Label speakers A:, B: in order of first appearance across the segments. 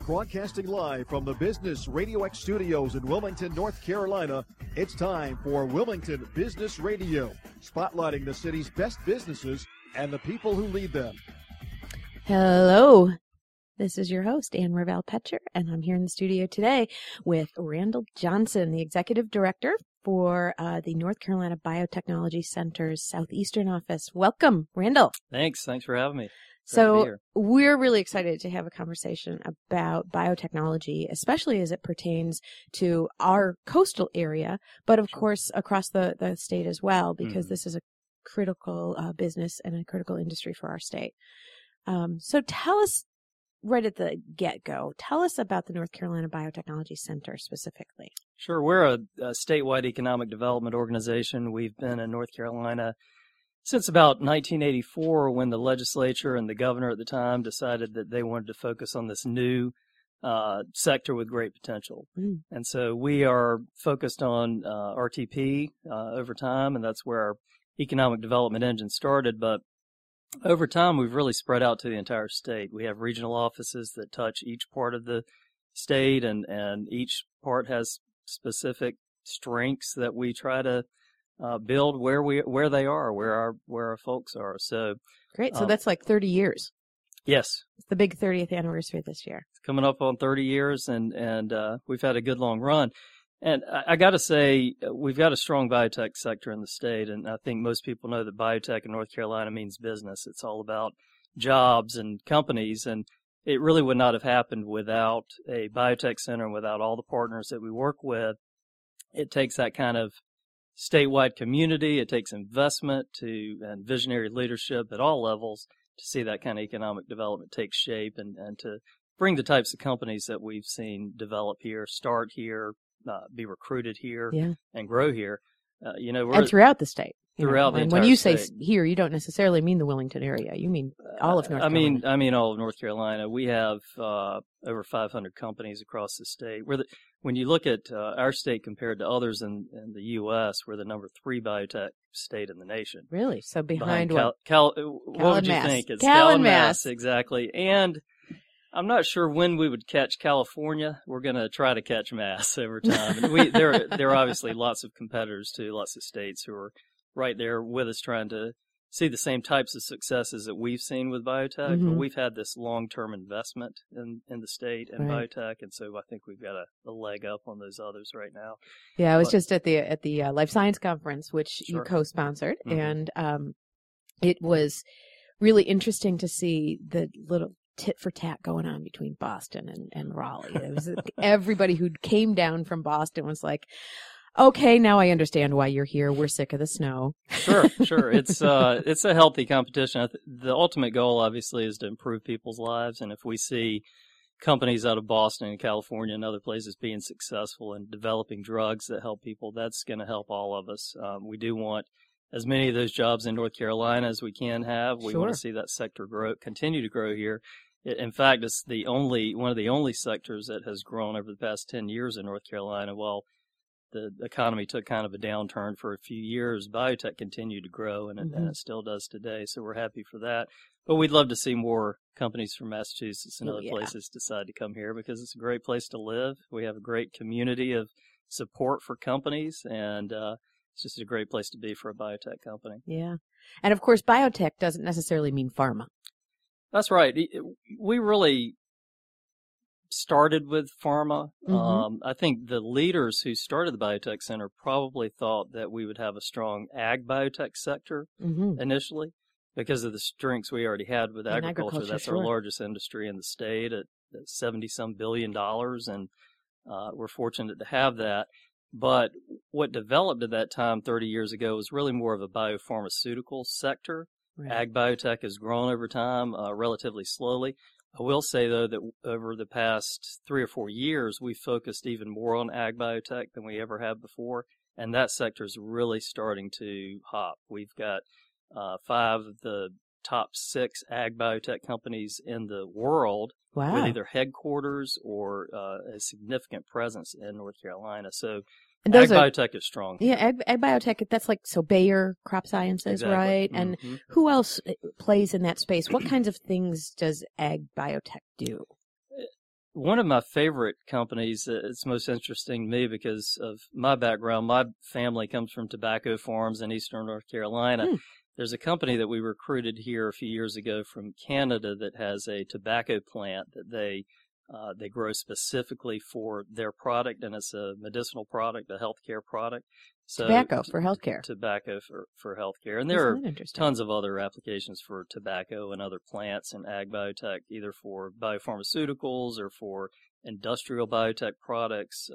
A: Broadcasting live from the Business Radio X studios in Wilmington, North Carolina, it's time for Wilmington Business Radio, spotlighting the city's best businesses and the people who lead them.
B: Hello, this is your host, Ann Ravel Petcher, and I'm here in the studio today with Randall Johnson, the Executive Director for the North Carolina Biotechnology Center's Southeastern office. Welcome, Randall.
C: Thanks for having me.
B: So we're really excited to have a conversation about biotechnology, especially as it pertains to our coastal area, but of course across the state as well, because this is a critical business and a critical industry for our state. So tell us right at the get-go, tell us about the North Carolina Biotechnology Center specifically.
C: Sure. We're a statewide economic development organization. We've been in North Carolina since about 1984, when the legislature and the governor at the time decided that they wanted to focus on this new sector with great potential. And so we are focused on RTP over time, and that's where our economic development engine started. But over time, we've really spread out to the entire state. We have regional offices that touch each part of the state, and each part has specific strengths that we try to build where they are, where our folks are. So
B: great. So that's like 30 years.
C: Yes,
B: it's the big 30th anniversary this year.
C: It's coming up on 30 years, and we've had a good long run. And I got to say, we've got a strong biotech sector in the state, and I think most people know that biotech in North Carolina means business. It's all about jobs and companies, and it really would not have happened without a biotech center and without all the partners that we work with. It takes that kind of statewide community. It takes investment and visionary leadership at all levels to see that kind of economic development take shape and to bring the types of companies that we've seen develop here, start here, be recruited here, and grow here.
B: And throughout the state.
C: Throughout the entire
B: when you
C: state.
B: say here, you don't necessarily mean the Wilmington area. You mean all of North Carolina.
C: I mean all of North Carolina. We have over 500 companies across the state. When you look at our state compared to others in the U.S., we're the number 3 biotech state in the nation.
B: Really? So behind what?
C: What would you think? It's
B: Cal and
C: Mass, exactly. And I'm not sure when we would catch California. We're going to try to catch Mass over time. And there are obviously lots of competitors too, lots of states who are right there with us trying to see the same types of successes that we've seen with biotech. But we've had this long-term investment in the state and biotech, and so I think we've got a leg up on those others right now.
B: Yeah, I was just at the Life Science Conference, which you co-sponsored, and it was really interesting to see the little tit for tat going on between Boston and Raleigh. It was everybody who came down from Boston was like, okay, now I understand why you're here. We're sick of the snow.
C: Sure. It's a healthy competition. The ultimate goal, obviously, is to improve people's lives. And if we see companies out of Boston and California and other places being successful in developing drugs that help people, that's going to help all of us. We do want as many of those jobs in North Carolina as we can have. We want to see that sector continue to grow here. In fact, it's one of the only sectors that has grown over the past 10 years in North Carolina. While the economy took kind of a downturn for a few years, biotech continued to grow, and it still does today. So we're happy for that. But we'd love to see more companies from Massachusetts and other places decide to come here, because it's a great place to live. We have a great community of support for companies, and it's just a great place to be for a biotech company.
B: Yeah. And of course, biotech doesn't necessarily mean pharma.
C: That's right. We really started with pharma. I think the leaders who started the Biotech Center probably thought that we would have a strong ag biotech sector initially, because of the strengths we already had with agriculture. That's our largest industry in the state at $70-some billion, and we're fortunate to have that. But what developed at that time 30 years ago was really more of a biopharmaceutical sector. Ag biotech has grown over time relatively slowly. I will say, though, that over the past 3 or 4 years, we've focused even more on ag biotech than we ever have before, and that sector is really starting to hop. We've got 5 of the top 6 ag biotech companies in the world with either headquarters or a significant presence in North Carolina. So ag biotech is strong.
B: Yeah, ag biotech, that's like, so Bayer Crop Sciences, right? And who else plays in that space? What kinds of things does ag biotech do?
C: one of my favorite companies, it's most interesting to me because of my background. My family comes from tobacco farms in eastern North Carolina. There's a company that we recruited here a few years ago from Canada that has a tobacco plant that they grow specifically for their product, and it's a medicinal product, a healthcare product. So
B: tobacco for healthcare.
C: Tobacco for healthcare. And there are tons of other applications for tobacco and other plants in ag biotech, either for biopharmaceuticals or for industrial biotech products,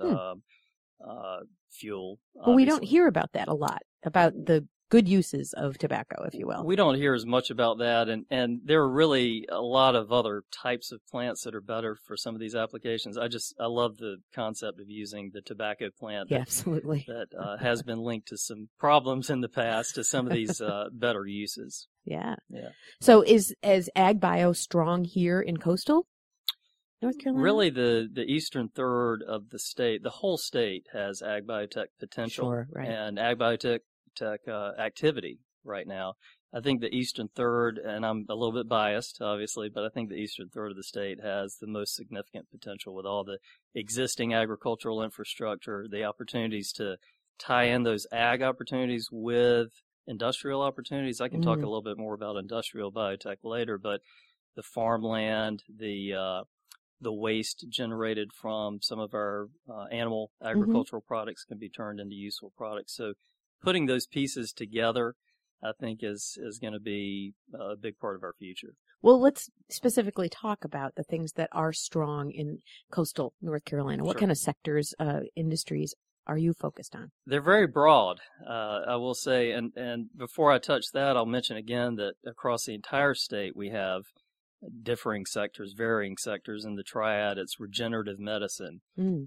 C: fuel.
B: But we don't hear about that a lot, about the good uses of tobacco, if you will.
C: We don't hear as much about that, and there are really a lot of other types of plants that are better for some of these applications. I love the concept of using the tobacco plant.
B: Absolutely.
C: That has been linked to some problems in the past to some of these better uses.
B: Yeah. So is ag bio strong here in coastal North Carolina?
C: Really, the eastern third of the state, the whole state has ag biotech potential.
B: Sure, right.
C: And ag biotech activity right now. I think the eastern third, and I'm a little bit biased, obviously, but I think the eastern third of the state has the most significant potential with all the existing agricultural infrastructure, the opportunities to tie in those ag opportunities with industrial opportunities. I can talk a little bit more about industrial biotech later, but the farmland, the waste generated from some of our animal agricultural products can be turned into useful products. So putting those pieces together, I think, is going to be a big part of our future.
B: Well, let's specifically talk about the things that are strong in coastal North Carolina. What kind of sectors, industries are you focused on? They're
C: very broad, I will say. And before I touch that, I'll mention again that across the entire state, we have differing sectors, varying sectors. In the triad, it's regenerative medicine,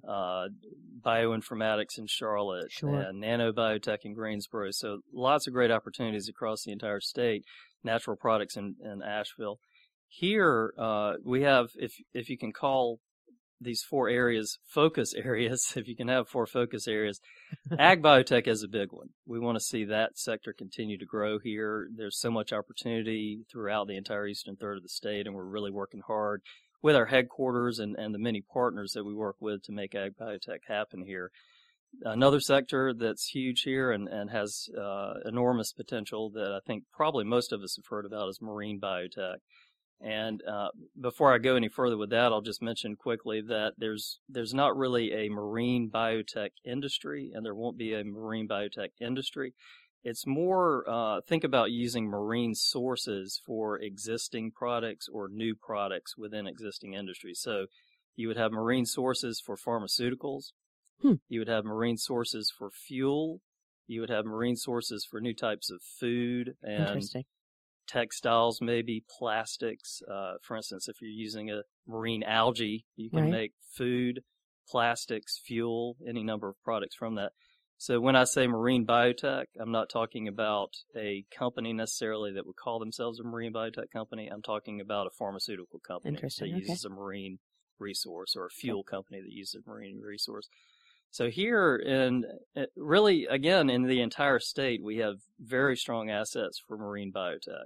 C: bioinformatics in Charlotte, and nanobiotech in Greensboro. So lots of great opportunities across the entire state, natural products in Asheville. Here, we have, if you can call these 4 areas focus areas, if you can have 4 focus areas, ag biotech is a big one. We want to see that sector continue to grow here. There's so much opportunity throughout the entire eastern third of the state, and we're really working hard with our headquarters and the many partners that we work with to make ag biotech happen here. Another sector that's huge here and has enormous potential that I think probably most of us have heard about is marine biotech. And before I go any further with that, I'll just mention quickly that there's not really a marine biotech industry, and there won't be a marine biotech industry. It's more, think about using marine sources for existing products or new products within existing industries. So you would have marine sources for pharmaceuticals. You would have marine sources for fuel. You would have marine sources for new types of food and textiles, maybe plastics. For instance, if you're using a marine algae, you can make food, plastics, fuel, any number of products from that. So when I say marine biotech, I'm not talking about a company necessarily that would call themselves a marine biotech company. I'm talking about a pharmaceutical company that uses a marine resource, or a fuel company that uses a marine resource. So here, really, again, in the entire state, we have very strong assets for marine biotech.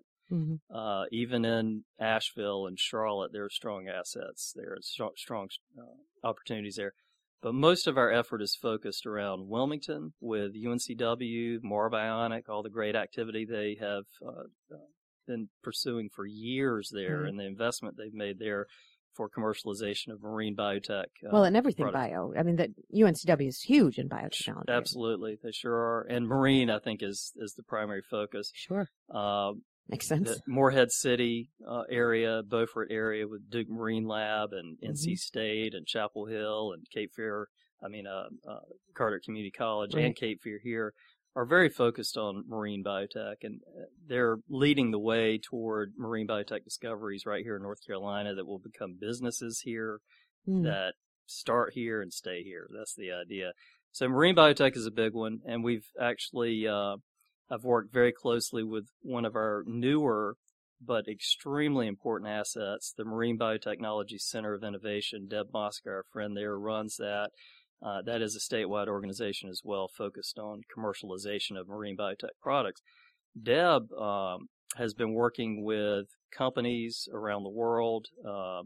C: Even in Asheville and Charlotte, there are strong assets there, strong opportunities there. But most of our effort is focused around Wilmington with UNCW, Marbionic, all the great activity they have been pursuing for years there, and the investment they've made there for commercialization of marine biotech.
B: Well, and everything bio. I mean, that UNCW is huge in biotechnology.
C: Absolutely, they sure are. And marine, I think, is the primary focus.
B: Sure. Makes sense.
C: The Morehead City area, Beaufort area with Duke Marine Lab and NC State and Chapel Hill and Cape Fear, Carter Community College and Cape Fear here are very focused on marine biotech, and they're leading the way toward marine biotech discoveries right here in North Carolina that will become businesses here that start here and stay here. That's the idea. So marine biotech is a big one, and we've actually I've worked very closely with one of our newer but extremely important assets, the Marine Biotechnology Center of Innovation. Deb Mosca, our friend there, runs that. That is a statewide organization as well, focused on commercialization of marine biotech products. Deb has been working with companies around the world,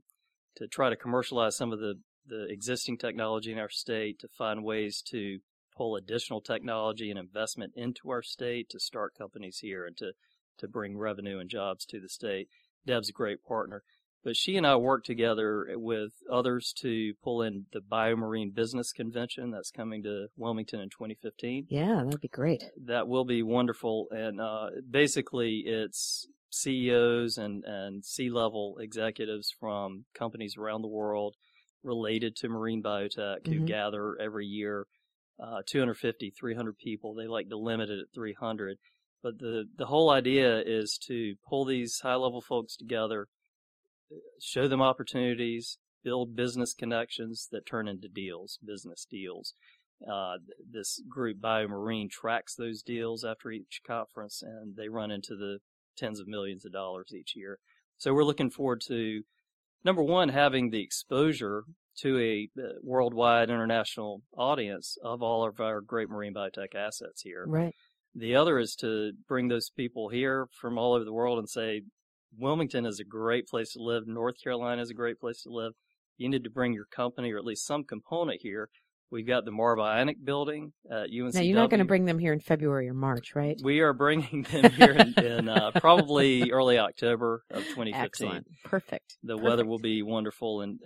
C: try to commercialize some of the existing technology in our state, to find ways to pull additional technology and investment into our state to start companies here and to bring revenue and jobs to the state. Deb's a great partner. But she and I work together with others to pull in the BioMarine Business Convention that's coming to Wilmington in 2015.
B: Yeah, that'd be great.
C: That will be wonderful. And basically it's CEOs and C-level executives from companies around the world related to marine biotech who gather every year, 250, 300 people. They like to limit it at 300. But the whole idea is to pull these high-level folks together, show them opportunities, build business connections that turn into deals, business deals. This group, BioMarine, tracks those deals after each conference, and they run into the tens of millions of dollars each year. So we're looking forward to, number one, having the exposure to a worldwide international audience of all of our great marine biotech assets here.
B: Right.
C: The other is to bring those people here from all over the world and say, Wilmington is a great place to live. North Carolina is a great place to live. You need to bring your company or at least some component here. We've got the Marva Ionic building at UNCW.
B: Now, you're not going to bring them here in February or March, right?
C: We are bringing them here in probably early October of 2015.
B: Excellent. Perfect.
C: The weather will be wonderful, and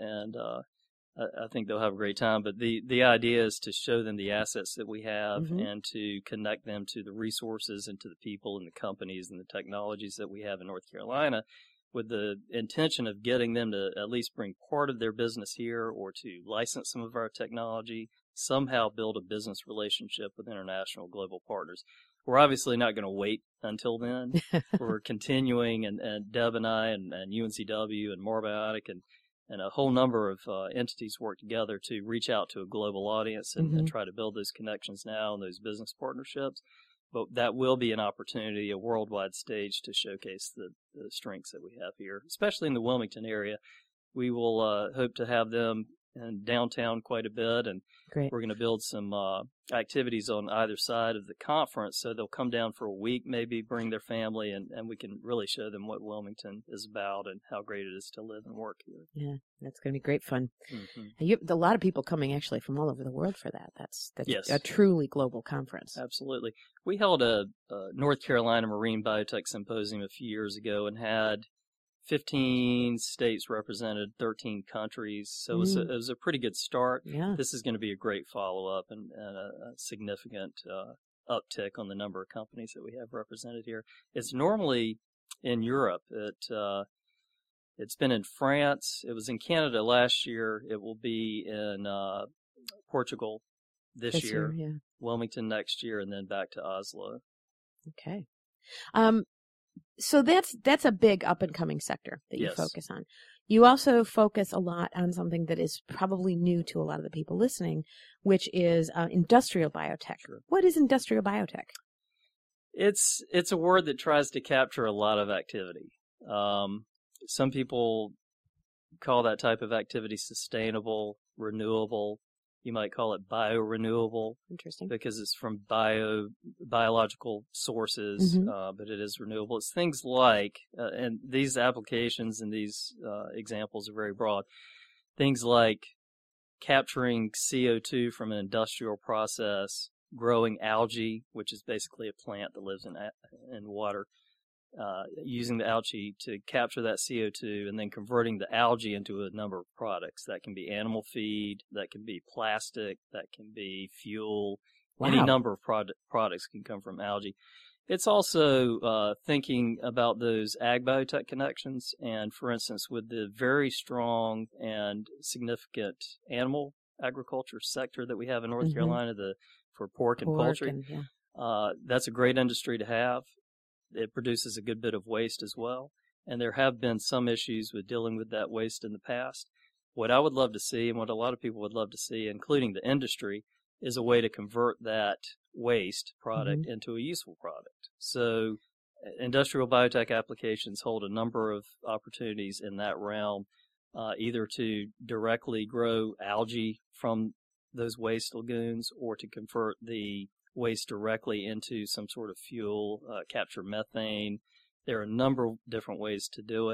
C: I think they'll have a great time. But the idea is to show them the assets that we have and to connect them to the resources and to the people and the companies and the technologies that we have in North Carolina, with the intention of getting them to at least bring part of their business here or to license some of our technology, somehow build a business relationship with international global partners. We're obviously not going to wait until then. We're continuing, and Deb and I and UNCW and Marva Ionic and a whole number of entities work together to reach out to a global audience and try to build those connections now and those business partnerships. But that will be an opportunity, a worldwide stage to showcase the strengths that we have here, especially in the Wilmington area. We will hope to have them in downtown quite a bit, and
B: Great.
C: We're going to build some activities on either side of the conference, so they'll come down for a week, maybe bring their family, and we can really show them what Wilmington is about and how great it is to live and work here.
B: Yeah, that's going to be great fun. A lot of people coming actually from all over the world for that. That's
C: yes.
B: a truly global conference.
C: Absolutely. We held a North Carolina Marine Biotech Symposium a few years ago and had 15 states represented, 13 countries. So it was a pretty good start.
B: Yeah.
C: This is going to be a great follow-up and a significant uptick on the number of companies that we have represented here. It's normally in Europe. It's been in France. It was in Canada last year. It will be in Portugal this year,
B: yeah.
C: Wilmington next year, and then back to Oslo.
B: Okay. So that's a big up-and-coming sector that you
C: Yes.
B: focus on. You also focus a lot on something that is probably new to a lot of the people listening, which is industrial biotech.
C: Sure.
B: What is industrial biotech?
C: It's a word that tries to capture a lot of activity. Some people call that type of activity sustainable, renewable. You might call it biorenewable.
B: Interesting.
C: Because it's from biological sources, but it is renewable. It's things like, and these applications and these examples are very broad, things like capturing CO2 from an industrial process, growing algae, which is basically a plant that lives in water, using the algae to capture that CO2 and then converting the algae into a number of products. That can be animal feed, that can be plastic, that can be fuel.
B: Wow.
C: Any number of products can come from algae. It's also thinking about those ag biotech connections, and for instance, with the very strong and significant animal agriculture sector that we have in North Carolina, for pork and poultry, that's a great industry to have. It produces a good bit of waste as well, and there have been some issues with dealing with that waste in the past. What I would love to see, and what a lot of people would love to see, including the industry, is a way to convert that waste product into a useful product. So industrial biotech applications hold a number of opportunities in that realm, either to directly grow algae from those waste lagoons or to convert the waste directly into some sort of fuel, capture methane. There are a number of different ways to do it.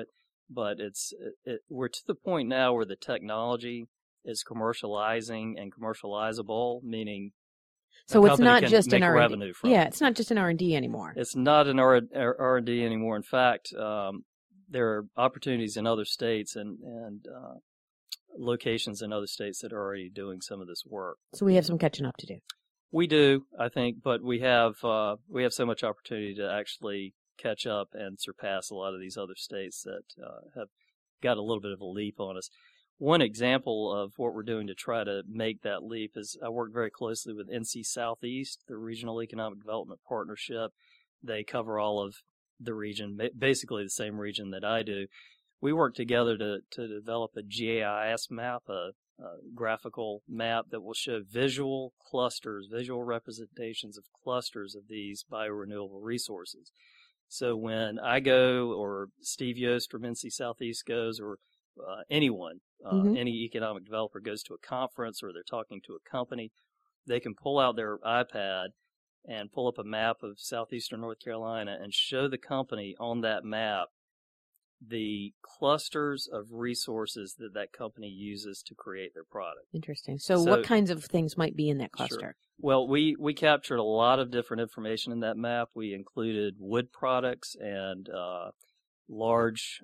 C: but we're to the point now where the technology is commercializing and commercializable, meaning
B: so it's not just in R&D.
C: Revenue from
B: yeah, it's not just in R&D anymore.
C: It's not in R&D anymore. In fact, there are opportunities in other states and locations in other states that are already doing some of this work.
B: So we have some catching up to do.
C: We do, I think, but we have so much opportunity to actually catch up and surpass a lot of these other states that have got a little bit of a leap on us. One example of what we're doing to try to make that leap is I work very closely with NC Southeast, the Regional Economic Development Partnership. They cover all of the region, basically the same region that I do. We work together to develop a GIS map, a graphical map that will show visual clusters, visual representations of clusters of these biorenewable resources. So when I go, or Steve Yost from NC Southeast goes, or anyone, any economic developer goes to a conference or they're talking to a company, they can pull out their iPad and pull up a map of southeastern North Carolina and show the company on that map the clusters of resources that that company uses to create their product.
B: Interesting. So what kinds of things might be in that cluster?
C: Sure. Well, we captured a lot of different information in that map. We included wood products and large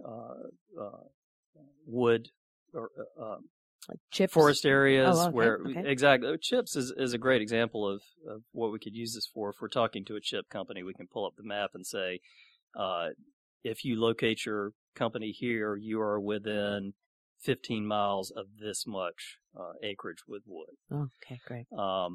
C: wood or
B: like chips,
C: forest areas where
B: okay.
C: Exactly. Chips is a great example of what we could use this for. If we're talking to a chip company, we can pull up the map and say, if you locate your company here, you are within 15 miles of this much acreage with wood.
B: Oh, okay, great.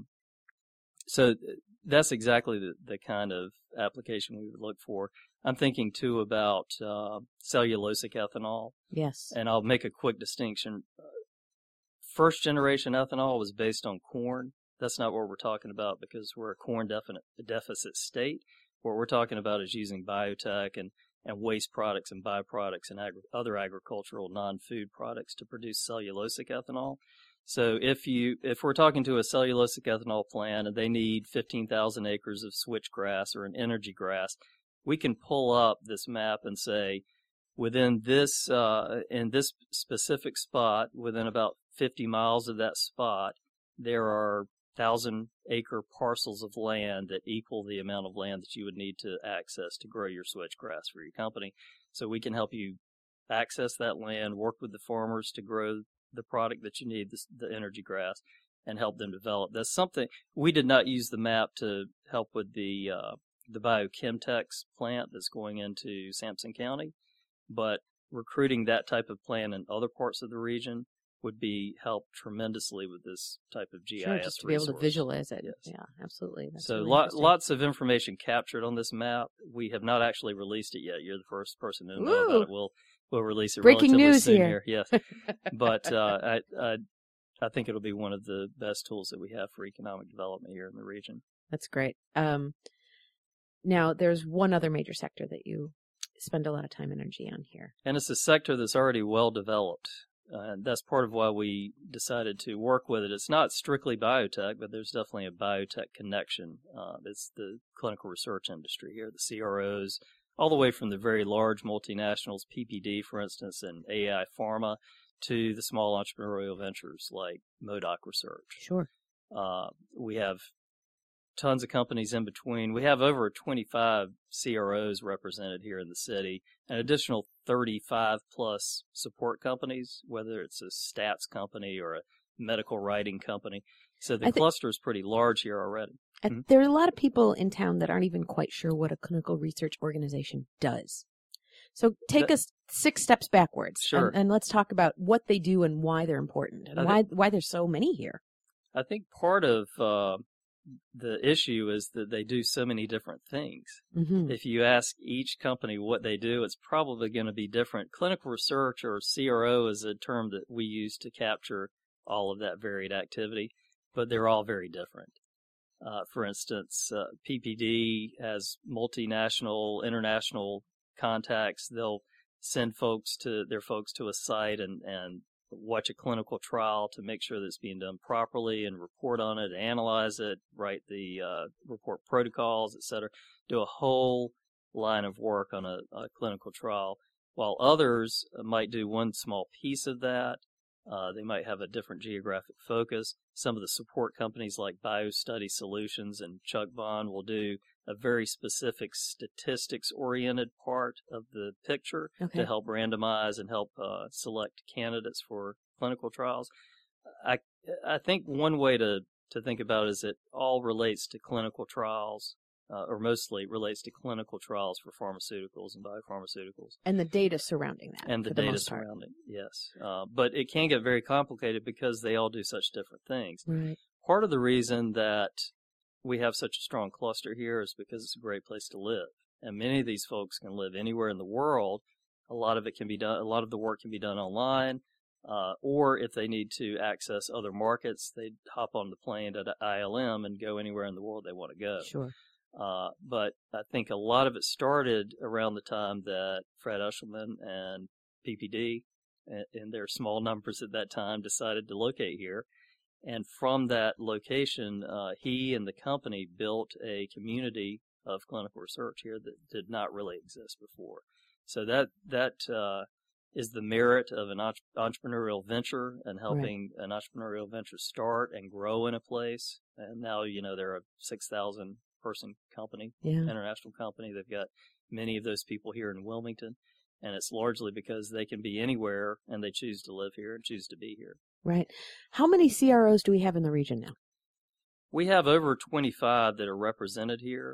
C: So that's exactly the kind of application we would look for. I'm thinking, too, about cellulosic ethanol.
B: Yes.
C: And I'll make a quick distinction. First-generation ethanol was based on corn. That's not what we're talking about because we're a corn deficit state. What we're talking about is using biotech and waste products and byproducts and other agricultural non-food products to produce cellulosic ethanol. So if we're talking to a cellulosic ethanol plant and they need 15,000 acres of switchgrass or an energy grass, we can pull up this map and say, within this, in this specific spot, within about 50 miles of that spot, there are 1,000-acre parcels of land that equal the amount of land that you would need to access to grow your switchgrass for your company. So we can help you access that land, work with the farmers to grow the product that you need, the energy grass, and help them develop. That's something we did not use the map to help with the BioChemTex plant that's going into Sampson County, but recruiting that type of plant in other parts of the region would be helped tremendously with this type of GIS
B: sure, just to be able to visualize it.
C: Yes.
B: Yeah, absolutely. That's
C: so
B: really
C: lots of information captured on this map. We have not actually released it yet. You're the first person to know about it. We'll release it
B: Breaking
C: relatively
B: news
C: soon
B: here.
C: Yes, but I think it'll be one of the best tools that we have for economic development here in the region.
B: That's great. Now, there's one other major sector that you spend a lot of time and energy on here.
C: And it's a sector that's already well developed. And that's part of why we decided to work with it. It's not strictly biotech, but there's definitely a biotech connection. It's the clinical research industry here, the CROs, all the way from the very large multinationals, PPD, for instance, and AI Pharma, to the small entrepreneurial ventures like Modoc Research.
B: Sure.
C: We have tons of companies in between. We have over 25 CROs represented here in the city, an additional 35 plus support companies, whether it's a stats company or a medical writing company. So the cluster is pretty large here already.
B: There are a lot of people in town that aren't even quite sure what a clinical research organization does. So take us 6 steps backwards.
C: Sure.
B: And let's talk about what they do and why they're important and why there's so many here.
C: I think part of the issue is that they do so many different things.
B: Mm-hmm.
C: If you ask each company what they do, it's probably going to be different. Clinical research, or CRO, is a term that we use to capture all of that varied activity, but they're all very different. For instance, PPD has multinational, international contacts. They'll send their folks to a site and watch a clinical trial to make sure that it's being done properly and report on it, analyze it, write the report protocols, et cetera, do a whole line of work on a clinical trial. while others might do one small piece of that. They might have a different geographic focus. Some of the support companies like BioStudy Solutions and Chuck Bond will do a very specific statistics-oriented part of the picture to help randomize and help select candidates for clinical trials. I think one way to think about it is it all relates to clinical trials, or mostly relates to clinical trials for pharmaceuticals and biopharmaceuticals.
B: And the data surrounding that.
C: And the data surrounding, yes. But it can get very complicated because they all do such different things.
B: Right.
C: Part of the reason that we have such a strong cluster here is because it's a great place to live. And many of these folks can live anywhere in the world. A lot of it can be done, a lot of the work can be done online. Or if they need to access other markets, they hop on the plane at ILM and go anywhere in the world they want to go.
B: Sure.
C: But I think a lot of it started around the time that Fred Eshelman and PPD, in their small numbers at that time, decided to locate here. And from that location, he and the company built a community of clinical research here that did not really exist before. So that is the merit of an entrepreneurial venture and helping an entrepreneurial venture start and grow in a place. And now, they're a 6,000 person company, international company. They've got many of those people here in Wilmington, and it's largely because they can be anywhere and they choose to live here and choose to be here.
B: Right. How many CROs do we have in the region now?
C: We have over 25 that are represented here.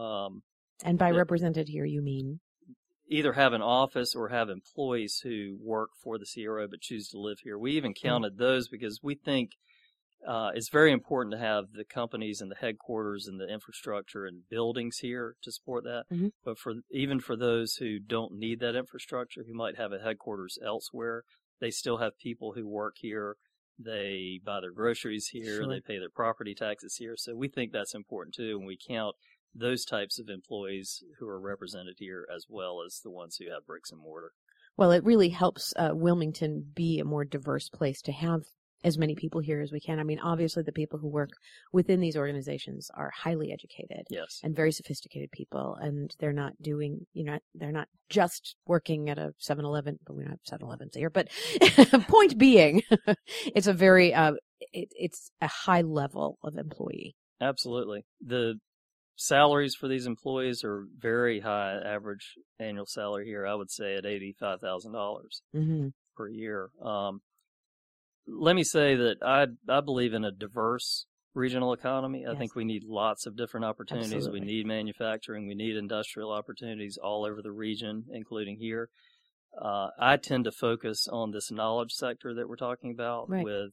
B: And by represented here, you mean?
C: Either have an office or have employees who work for the CRO but choose to live here. We even counted those because we think it's very important to have the companies and the headquarters and the infrastructure and buildings here to support that. Mm-hmm. But even for those who don't need that infrastructure, who might have a headquarters elsewhere, they still have people who work here. They buy their groceries here. Sure. They pay their property taxes here. So we think that's important too, and we count those types of employees who are represented here as well as the ones who have bricks and mortar.
B: Well, it really helps Wilmington be a more diverse place to have as many people here as we can. I mean, obviously the people who work within these organizations are highly educated and very sophisticated people, and they're not doing, they're not just working at a 7-Eleven, but we don't have 7-Elevens here, but point being, it's a very, it's a high level of employee.
C: Absolutely. The salaries for these employees are very high. Average annual salary here, I would say, at $85,000 per year. Let me say that I believe in a diverse regional economy. I think we need lots of different opportunities.
B: Absolutely.
C: We need manufacturing. We need industrial opportunities all over the region, including here. I tend to focus on this knowledge sector that we're talking about with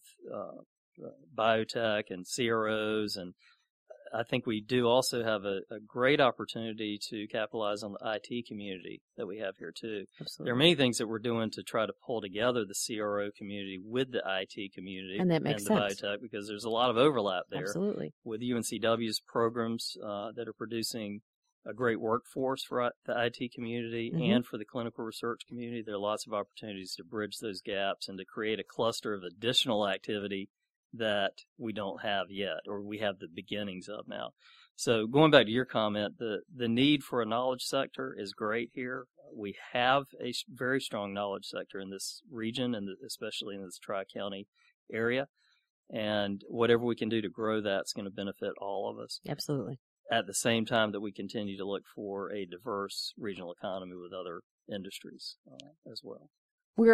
C: biotech and CROs, and I think we do also have a great opportunity to capitalize on the IT community that we have here too.
B: Absolutely.
C: There are many things that we're doing to try to pull together the CRO community with the IT community
B: and that makes sense.
C: The biotech, because there's a lot of overlap there.
B: Absolutely.
C: With UNCW's programs that are producing a great workforce for the IT community and for the clinical research community. There are lots of opportunities to bridge those gaps and to create a cluster of additional activity that we don't have yet, or we have the beginnings of now. So going back to your comment, the need for a knowledge sector is great here. We have a very strong knowledge sector in this region, and especially in this Tri-County area. And whatever we can do to grow that's going to benefit all of us.
B: Absolutely.
C: At the same time that we continue to look for a diverse regional economy with other industries as well. We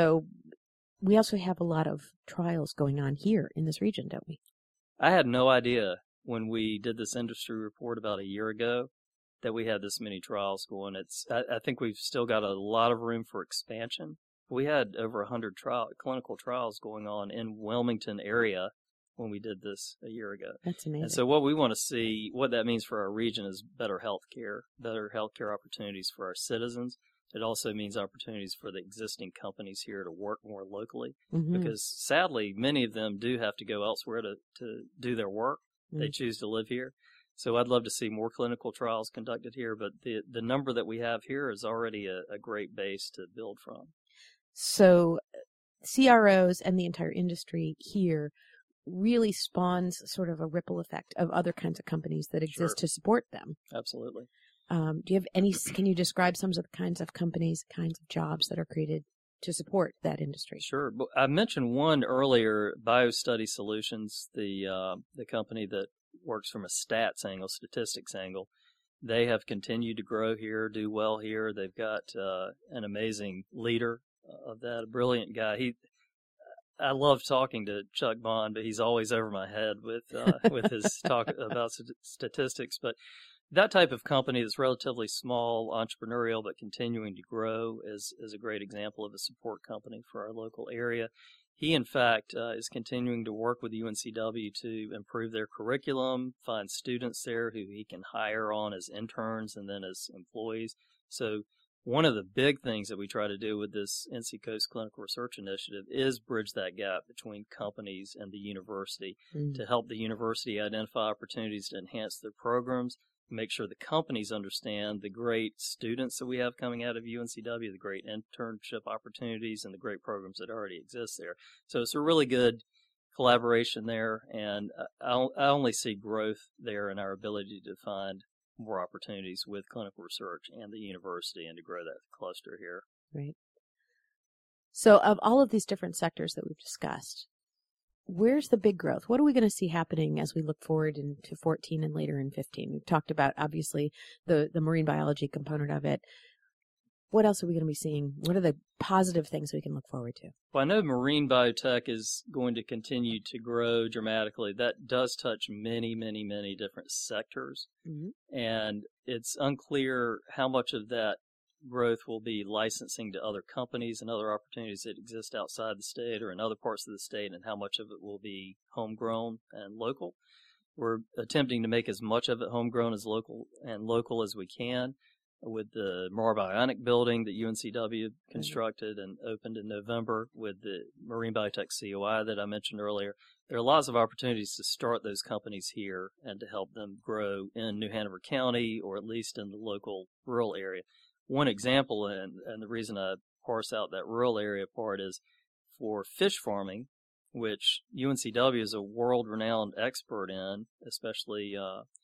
B: also have a lot of trials going on here in this region, don't we?
C: I had no idea when we did this industry report about a year ago that we had this many trials going. I think we've still got a lot of room for expansion. We had over 100 clinical trials going on in Wilmington area when we did this a year ago.
B: That's amazing.
C: And so what we want to see, what that means for our region is better healthcare opportunities for our citizens. It also means opportunities for the existing companies here to work more locally, because sadly, many of them do have to go elsewhere to do their work. They choose to live here. So I'd love to see more clinical trials conducted here, but the number that we have here is already a great base to build from.
B: So CROs and the entire industry here really spawns sort of a ripple effect of other kinds of companies that exist to support them.
C: Absolutely.
B: Do you have any? Can you describe some of the kinds of companies, kinds of jobs that are created to support that industry?
C: Sure. I mentioned one earlier, BioStudy Solutions, the company that works from a statistics angle. They have continued to grow here, do well here. They've got an amazing leader of that, a brilliant guy. I love talking to Chuck Bond, but he's always over my head with his talk about statistics. But that type of company that's relatively small, entrepreneurial, but continuing to grow is a great example of a support company for our local area. He, in fact, is continuing to work with UNCW to improve their curriculum, find students there who he can hire on as interns and then as employees. So one of the big things that we try to do with this NC Coast Clinical Research Initiative is bridge that gap between companies and the university to help the university identify opportunities to enhance their programs, make sure the companies understand the great students that we have coming out of UNCW, the great internship opportunities, and the great programs that already exist there. So it's a really good collaboration there, and I only see growth there in our ability to find more opportunities with clinical research and the university and to grow that cluster here.
B: Right. So of all of these different sectors that we've discussed, where's the big growth? What are we going to see happening as we look forward into 14 and later in 15? We've talked about, obviously, the marine biology component of it. What else are we going to be seeing? What are the positive things we can look forward to?
C: Well, I know marine biotech is going to continue to grow dramatically. That does touch many, many, many different sectors. And it's unclear how much of that growth will be licensing to other companies and other opportunities that exist outside the state or in other parts of the state, and how much of it will be homegrown and local. We're attempting to make as much of it homegrown as local as we can with the Marr Bionic building that UNCW constructed and opened in November, with the Marine Biotech COI that I mentioned earlier. There are lots of opportunities to start those companies here and to help them grow in New Hanover County or at least in the local rural area. One example, and the reason I parse out that rural area part, is for fish farming, which UNCW is a world-renowned expert in, especially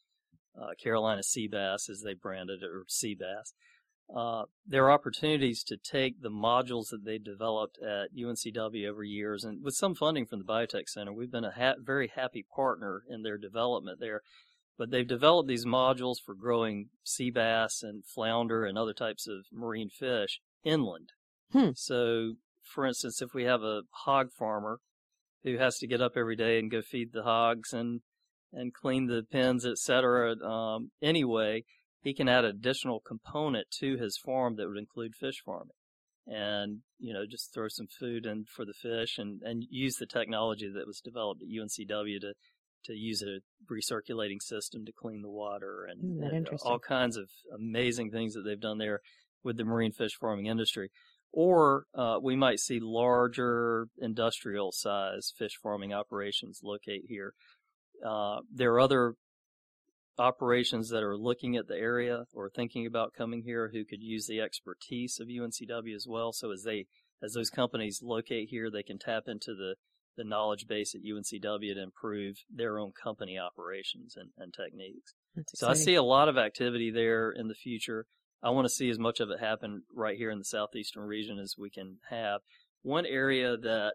C: Carolina sea bass, as they branded it, or sea bass. There are opportunities to take the modules that they developed at UNCW over years, and with some funding from the Biotech Center, we've been a very happy partner in their development there. But they've developed these modules for growing sea bass and flounder and other types of marine fish inland. So, for instance, if we have a hog farmer who has to get up every day and go feed the hogs and clean the pens, etc., anyway, he can add an additional component to his farm that would include fish farming. And, just throw some food in for the fish and use the technology that was developed at UNCW to use a recirculating system to clean the water and all kinds of amazing things that they've done there with the marine fish farming industry. Or we might see larger industrial size fish farming operations locate here. There are other operations that are looking at the area or thinking about coming here who could use the expertise of UNCW as well. So as those companies locate here, they can tap into the knowledge base at UNCW to improve their own company operations and techniques. So I see a lot of activity there in the future. I want to see as much of it happen right here in the southeastern region as we can have. One area that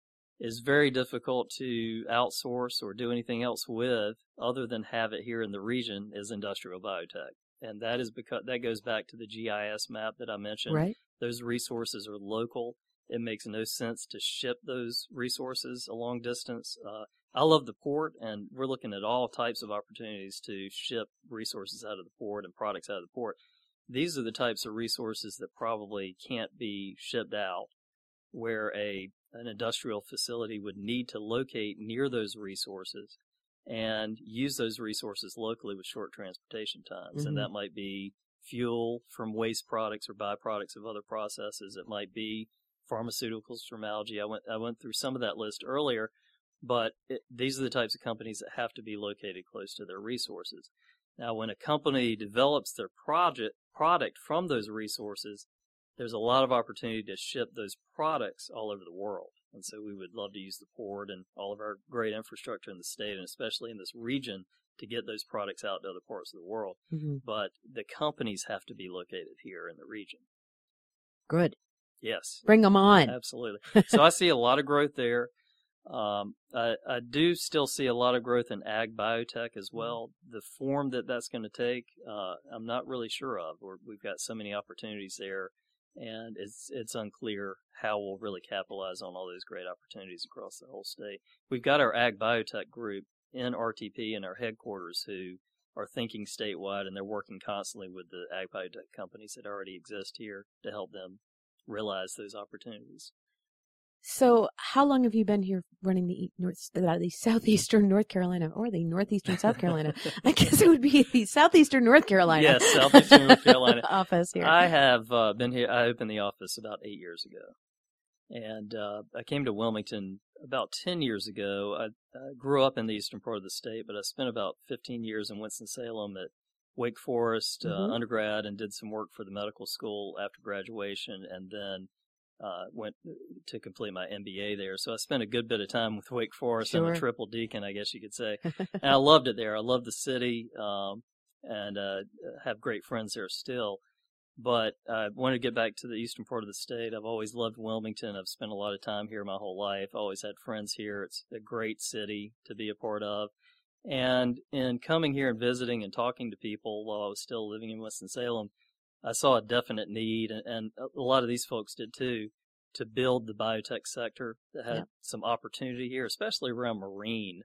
C: is very difficult to outsource or do anything else with other than have it here in the region is industrial biotech. And that is because that goes back to the GIS map that I mentioned.
B: Right.
C: Those resources are local. It makes no sense to ship those resources a long distance. I love the port, and we're looking at all types of opportunities to ship resources out of the port and products out of the port. These are the types of resources that probably can't be shipped out, where an industrial facility would need to locate near those resources and use those resources locally with short transportation times. And that might be fuel from waste products or byproducts of other processes. It might be pharmaceuticals from algae. I went through some of that list earlier, but these are the types of companies that have to be located close to their resources. Now, when a company develops their product from those resources, there's a lot of opportunity to ship those products all over the world. And so we would love to use the port and all of our great infrastructure in the state, and especially in this region, to get those products out to other parts of the world.
B: Mm-hmm.
C: But the companies have to be located here in the region.
B: Good.
C: Yes.
B: Bring them on.
C: Absolutely. So I see a lot of growth there. I do still see a lot of growth in ag biotech as well. The form that that's going to take, I'm not really sure of. We've got so many opportunities there, and it's unclear how we'll really capitalize on all those great opportunities across the whole state. We've got our ag biotech group in RTP in our headquarters who are thinking statewide, and they're working constantly with the ag biotech companies that already exist here to help them realize those opportunities.
B: So how long have you been here running the southeastern North Carolina or the northeastern South Carolina? I guess it would be the southeastern North Carolina.
C: Yes, southeastern North Carolina
B: office here.
C: I have been here. I opened the office about 8 years ago. And I came to Wilmington about 10 years ago. I grew up in the eastern part of the state, but I spent about 15 years in Winston-Salem at Wake Forest undergrad and did some work for the medical school after graduation, and then went to complete my MBA there. So I spent a good bit of time with Wake Forest.
B: Sure.
C: I'm a triple deacon, I guess you could say. And I loved it there. I loved the city, and have great friends there still. But I wanted to get back to the eastern part of the state. I've always loved Wilmington. I've spent a lot of time here my whole life. I always had friends here. It's a great city to be a part of. And in coming here and visiting and talking to people while I was still living in Winston-Salem, I saw a definite need, and a lot of these folks did too, to build the biotech sector that had some opportunity here, especially around marine.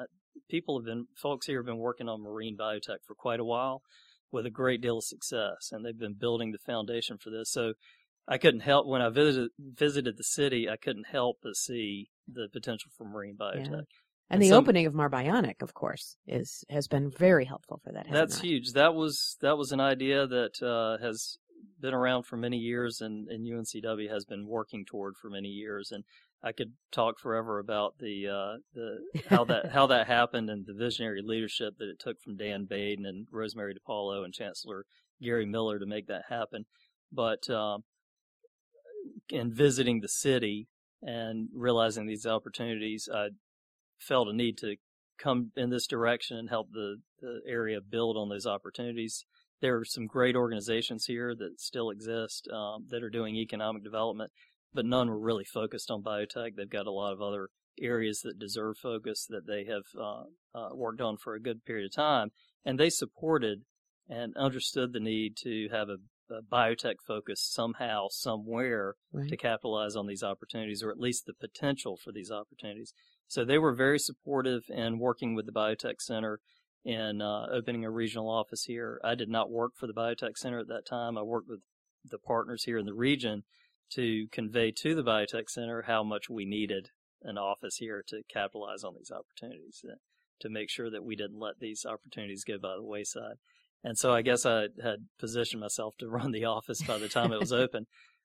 C: Folks here have been working on marine biotech for quite a while with a great deal of success, and they've been building the foundation for this. So I couldn't help, when I visited the city, I couldn't help but see the potential for marine biotech.
B: Yeah. And the opening of Mar-Bionic, of course, has been very helpful for that.
C: That's huge. That was an idea that has been around for many years, and UNCW has been working toward for many years. And I could talk forever about how that happened and the visionary leadership that it took from Dan Baden and Rosemary DiPaolo and Chancellor Gary Miller to make that happen. But in visiting the city and realizing these opportunities, I felt a need to come in this direction and help the area build on those opportunities. There are some great organizations here that still exist that are doing economic development, but none were really focused on biotech. They've got a lot of other areas that deserve focus that they have worked on for a good period of time, and they supported and understood the need to have a biotech focus somehow, somewhere, to capitalize on these opportunities, or at least the potential for these opportunities. So they were very supportive in working with the Biotech Center and opening a regional office here. I did not work for the Biotech Center at that time. I worked with the partners here in the region to convey to the Biotech Center how much we needed an office here to capitalize on these opportunities, to make sure that we didn't let these opportunities go by the wayside. And so I guess I had positioned myself to run the office by the time it was open,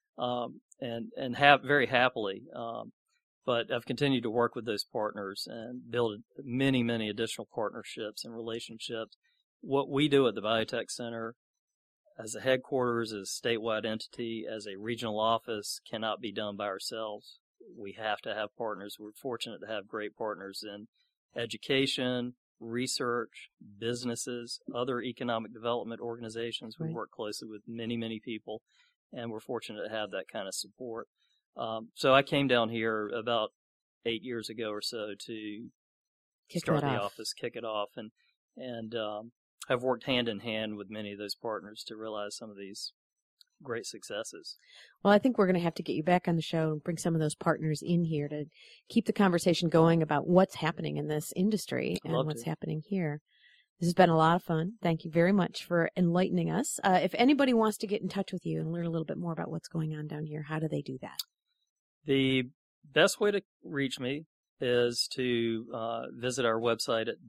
C: and very happily. But I've continued to work with those partners and build many, many additional partnerships and relationships. What we do at the Biotech Center as a headquarters, as a statewide entity, as a regional office, cannot be done by ourselves. We have to have partners. We're fortunate to have great partners in education, research, businesses, other economic development organizations. We work closely with many, many people, and we're fortunate to have that kind of support. So I came down here about 8 years ago or so to start the office, kick it off, and have worked hand in hand with many of those partners to realize some of these great successes.
B: Well, I think we're going to have to get you back on the show and bring some of those partners in here to keep the conversation going about what's happening in this industry and what's happening here. This has been a lot of fun. Thank you very much for enlightening us. If anybody wants to get in touch with you and learn a little bit more about what's going on down here, how do they do that?
C: The best way to reach me is to visit our website at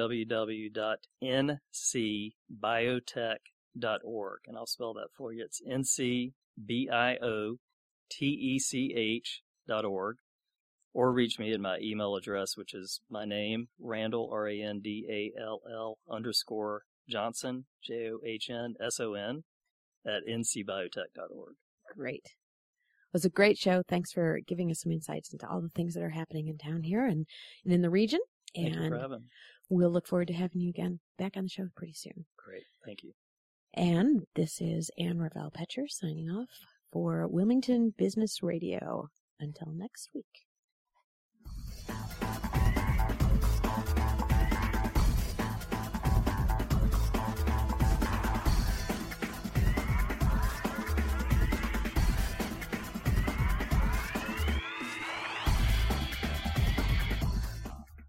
C: www.ncbiotech.org, and I'll spell that for you. It's ncbiotech.org, or reach me at my email address, which is my name, Randall, Randall _Johnson, JOHNSON, at ncbiotech.org.
B: Great. It was a great show. Thanks for giving us some insights into all the things that are happening in town here and in the region.
C: Thank you for
B: And
C: having me.
B: we'll look forward to having you again back on the show pretty soon.
C: Great. Thank you.
B: And this is Ann Ravel Petcher signing off for Wilmington Business Radio. Until next week.